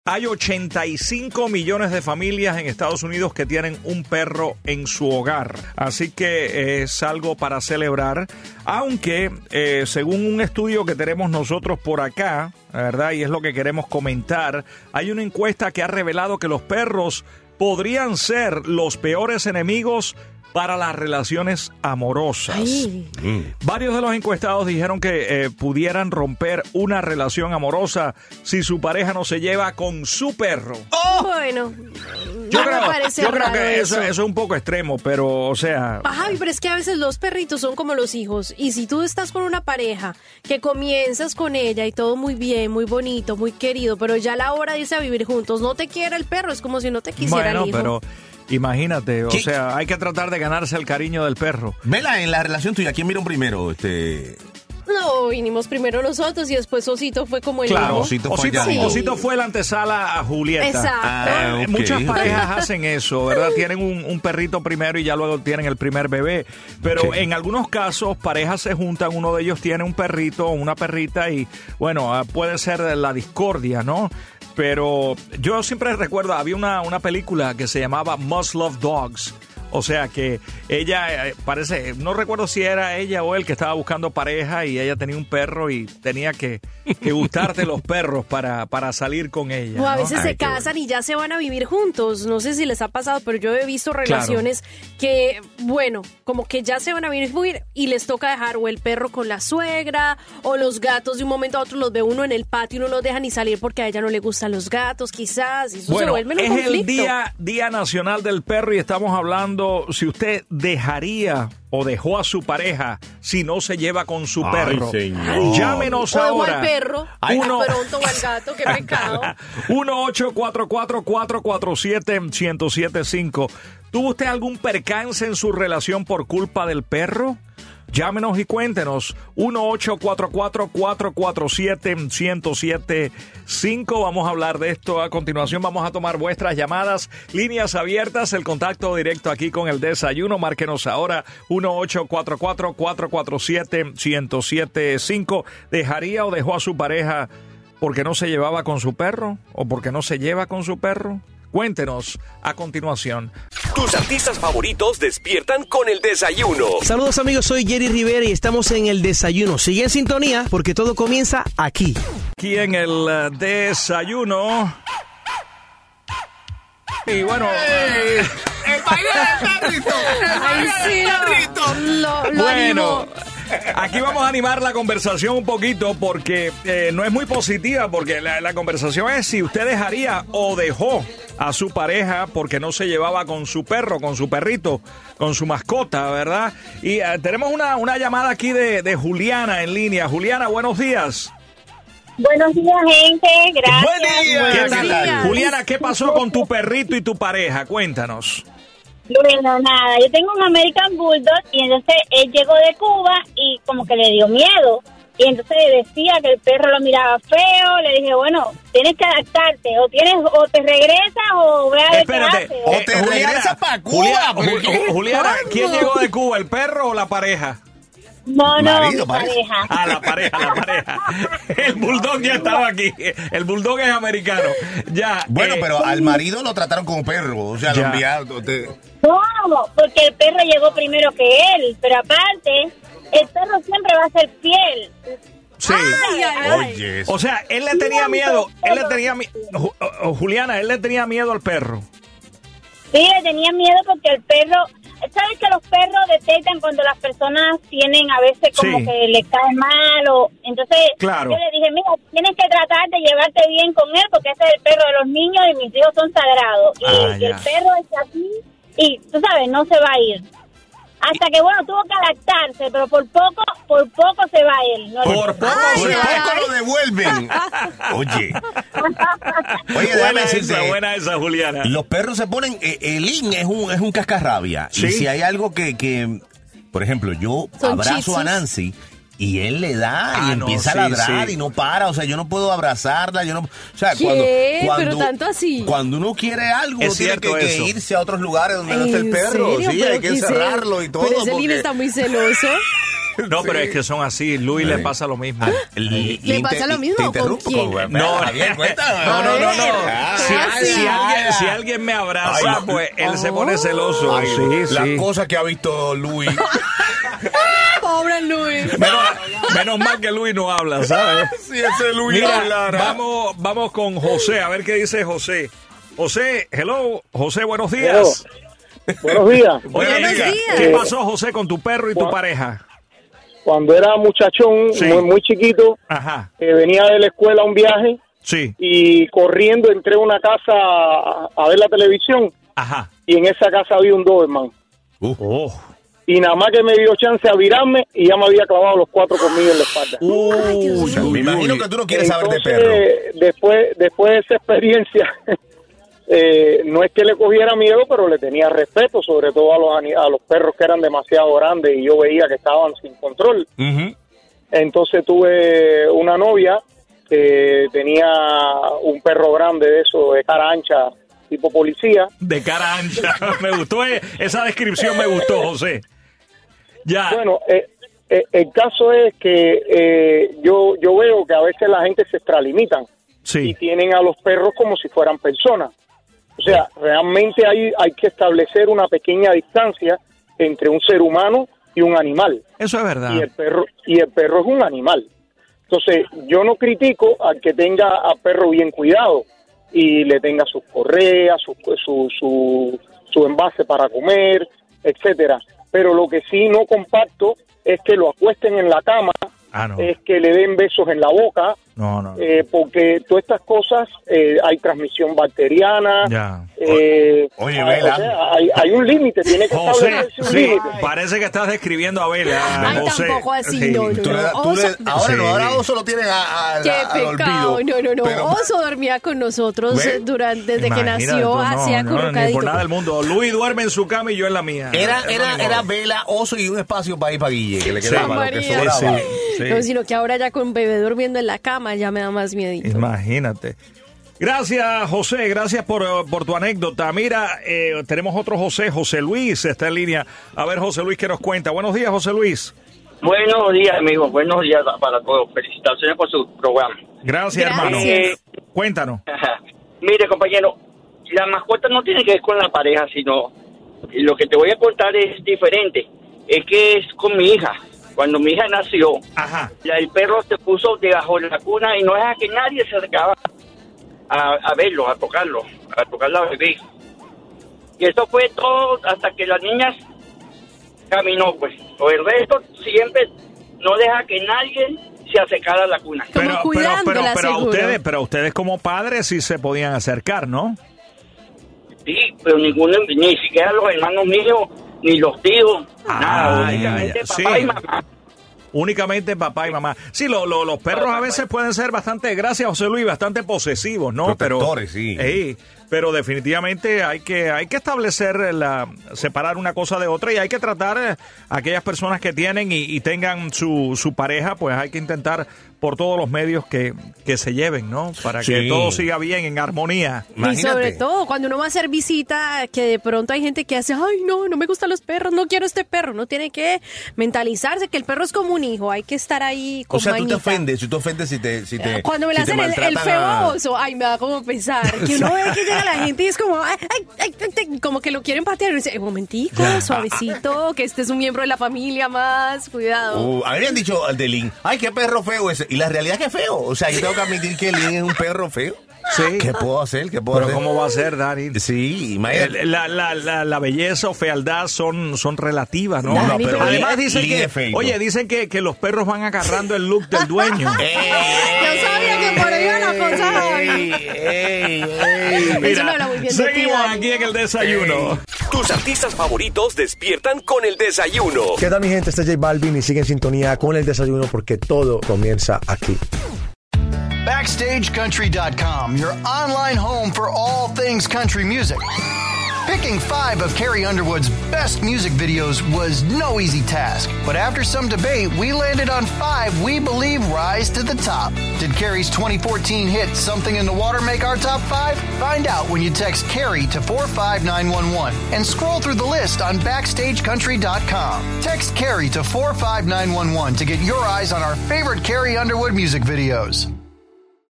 Hay 85 millones de familias en Estados Unidos que tienen un perro en su hogar. Así que es algo para celebrar. Aunque, según un estudio que tenemos nosotros por acá, ¿verdad? Y es lo que queremos comentar, hay una encuesta que ha revelado que los perros podrían ser los peores enemigos para las relaciones amorosas. Varios de los encuestados dijeron que pudieran romper una relación amorosa si su pareja no se lleva con su perro. Bueno, yo creo que eso es un poco extremo, pero, o sea... Javi, pero es que a veces los perritos son como los hijos. Y si tú estás con una pareja que comienzas con ella y todo muy bien, muy bonito, muy querido, pero ya a la hora de irse a vivir juntos no te quiere el perro, es como si no te quisiera el hijo. Pero... imagínate, o sea, hay que tratar de ganarse el cariño del perro. Vela, en la relación tuya, ¿quién miró primero? No, vinimos primero nosotros y después Osito fue como el claro, hijo. Osito fue la antesala a Julieta. Exacto. Okay. Muchas parejas hacen eso, ¿verdad? Tienen un perrito primero y ya luego tienen el primer bebé. Pero en algunos casos, parejas se juntan, uno de ellos tiene un perrito o una perrita y, bueno, puede ser la discordia, ¿no? Pero yo siempre recuerdo, había una película que se llamaba Must Love Dogs. O sea que ella parece, no recuerdo si era ella o él que estaba buscando pareja y ella tenía un perro y tenía que gustarte los perros para salir con ella. O a veces se casan y ya se van a vivir juntos. No sé si les ha pasado, pero yo he visto relaciones que, bueno, como que ya se van a vivir y les toca dejar o el perro con la suegra o los gatos de un momento a otro los ve uno en el patio y no los deja ni salir porque a ella no le gustan los gatos, quizás. Y eso se vuelve un conflicto. Es el Día Nacional del Perro y estamos hablando si usted dejaría o dejó a su pareja si no se lleva con su perro. Llámenos ahora. O al perro, pero o al gato, qué pecado. 1-844-447-1075. ¿Tuvo usted algún percance en su relación por culpa del perro? Llámenos y cuéntenos. 1-844-447-1075. Vamos a hablar de esto a continuación. Vamos a tomar vuestras llamadas. Líneas abiertas, el contacto directo aquí con el desayuno. Márquenos ahora 1-844-447-1075. ¿Dejaría o dejó a su pareja porque no se llevaba con su perro? ¿O porque no se lleva con su perro? Cuéntenos a continuación. Tus artistas favoritos despiertan con el desayuno. Saludos amigos, soy Jerry Rivera y estamos en el desayuno. Sigue en sintonía porque todo comienza aquí. Aquí en el desayuno. Y bueno... ¡El baile del perrito! ¡El baile del perrito! Bueno... Aquí vamos a animar la conversación un poquito porque no es muy positiva, porque la conversación es si usted dejaría o dejó a su pareja porque no se llevaba con su perro, con su perrito, con su mascota, ¿verdad? Y tenemos una llamada aquí de Juliana en línea. Juliana, buenos días. Buenos días, gente. Gracias. Buen día. ¿Qué tal? Juliana, ¿qué pasó con tu perrito y tu pareja? Cuéntanos. Bueno, nada, yo tengo un American Bulldog y entonces él llegó de Cuba y como que le dio miedo. Y entonces decía que el perro lo miraba feo. Le dije, bueno, tienes que adaptarte. O te regresas o ve a ver qué haces. O te regresas para Cuba. Juliana, ¿quién llegó de Cuba, el perro o la pareja? No, Marido, mi pareja. La pareja. El bulldog ya estaba aquí. El bulldog es americano. Ya. Bueno, pero al marido lo trataron como perro. O sea, lo enviaron. No, porque el perro llegó primero que él. Pero aparte, el perro siempre va a ser fiel. Sí. Oye. O sea, él le tenía miedo. Juliana, él le tenía miedo al perro. Sí, le tenía miedo porque el perro... ¿Sabes que los perros detectan cuando las personas tienen a veces como que le cae mal? Entonces claro. Yo le dije, mira, tienes que tratar de llevarte bien con él porque ese es el perro de los niños y mis hijos son sagrados. Y el perro está aquí y, tú sabes, no se va a ir. Hasta que, bueno, tuvo que adaptarse, pero por poco se va él. ¿No? Por poco lo devuelven. Oye, déjame decirte, buena esa, Juliana. Los perros se ponen, el IN es un cascarrabia. ¿Sí? Y si hay algo que por ejemplo, yo abrazo a Nancy y él le da y empieza a ladrar y no para. O sea, yo no puedo abrazarla. O sea, ¿qué? Pero tanto así. Cuando uno quiere algo, uno tiene que irse a otros lugares donde no esté el perro. ¿Serio? Sí, hay que encerrarlo y todo. Pero ese Lin está muy celoso. No, pero es que son así. Luis le pasa lo mismo. ¿Le pasa lo mismo? ¿Con quién? No. Si alguien me abraza, pues él se pone celoso. Las cosas que ha visto Luis. Pobre Luis. Menos mal que Luis no habla, ¿sabes? Si ese Luis hablara. Vamos con José, a ver qué dice José. José, hello. José, buenos días. Buenos días. Buenos días. ¿Qué pasó, José, con tu perro y tu pareja? Cuando era muchachón, muy chiquito, venía de la escuela a un viaje y corriendo entré a una casa a ver la televisión y en esa casa había un Doberman. Y nada más que me dio chance a virarme y ya me había clavado los 4 colmillos en la espalda. Me imagino que tú no quieres saber de perro. Después de esa experiencia, no es que le cogiera miedo, pero le tenía respeto, sobre todo a los perros que eran demasiado grandes y yo veía que estaban sin control. Entonces tuve una novia que tenía un perro grande de eso, de cara ancha, tipo policía. De cara ancha. Me gustó esa descripción, me gustó, José. Ya. Bueno, el caso es que yo veo que a veces la gente se extralimitan y tienen a los perros como si fueran personas. O sea, realmente hay que establecer una pequeña distancia entre un ser humano y un animal. Eso es verdad. Y el perro es un animal. Entonces, yo no critico al que tenga al perro bien cuidado y le tenga sus correas, su envase para comer, etcétera. Pero lo que sí no comparto es que lo acuesten en la cama, es que le den besos en la boca, porque todas estas cosas hay transmisión bacteriana. Oye, Vela. O sea, hay un límite, tiene que establecerse un límite. Parece que estás describiendo a Vela. Ay, José. tampoco así, Ahora Oso lo tienen Qué pecado, no. Pero, Oso dormía con nosotros desde que nació, hacía acurrucadito. Ni por nada del mundo. Luis duerme en su cama y yo en la mía. Era Vela, Oso y un espacio para ir para Guille, que le quedaba lo que sobraba. No, sino que ahora ya con bebé durmiendo en la cama ya me da más miedito. Imagínate. Gracias, José. Gracias por tu anécdota. Mira, tenemos otro José Luis está en línea. A ver, José Luis, ¿qué nos cuenta? Buenos días, José Luis. Buenos días, amigos. Buenos días para todos. Felicitaciones por su programa. Gracias. Hermano. Cuéntanos. Mire, compañero, la mascota no tiene que ver con la pareja, sino lo que te voy a contar es diferente. Es que es con mi hija. Cuando mi hija nació, el perro se puso debajo de la cuna y no deja que nadie se acercaba a verlo, a tocar la bebé. Y eso fue todo hasta que la niña caminó, pues. O el resto siempre no deja que nadie se acercara a la cuna. Pero ustedes como padres sí se podían acercar, ¿no? Sí, pero ni siquiera los hermanos míos, ni los tíos, nada, únicamente papá y mamá. Únicamente papá y mamá. Sí, los perros a veces pueden ser bastante, gracias José Luis, bastante posesivos, ¿no? Protectores, pero definitivamente hay que establecer separar una cosa de otra y hay que tratar a aquellas personas que tienen y tengan su pareja, pues hay que intentar por todos los medios que se lleven, ¿no? Para que todo siga bien, en armonía. Imagínate. Y sobre todo, cuando uno va a hacer visita, que de pronto hay gente que hace, ay, no me gustan los perros, no quiero este perro. Uno tiene que mentalizarse que el perro es como un hijo, hay que estar ahí con mañita. Tú te ofendes si te cuando me le hacen el feboso, ay, me da como pensar, que uno ve que llega la gente y es como, como que lo quieren patear. Y dice, momentico, suavecito, que este es un miembro de la familia más, cuidado. A mí me han dicho al de Lin, ay, qué perro feo ese. Y la realidad es que es feo. O sea, yo tengo que admitir que Lin es un perro feo. Sí. ¿Qué puedo hacer? Pero ¿cómo va a ser, Dani? Sí, imagínate. La belleza o fealdad son relativas, ¿no? Dani, pero además dicen que los perros van agarrando el look del dueño. Yo sabía que por ahí iba la cosa. Mira, seguimos aquí en el desayuno. Tus artistas favoritos despiertan con el desayuno. ¿Qué tal, mi gente? Este es J Balvin y sigue en sintonía con el desayuno porque todo comienza aquí. BackstageCountry.com, your online home for all things country music. Picking 5 of Carrie Underwood's best music videos was no easy task, but after some debate, we landed on 5 we believe rise to the top. Did Carrie's 2014 hit Something in the Water make our top 5? Find out when you text Carrie to 45911 and scroll through the list on BackstageCountry.com. Text Carrie to 45911 to get your eyes on our favorite Carrie Underwood music videos.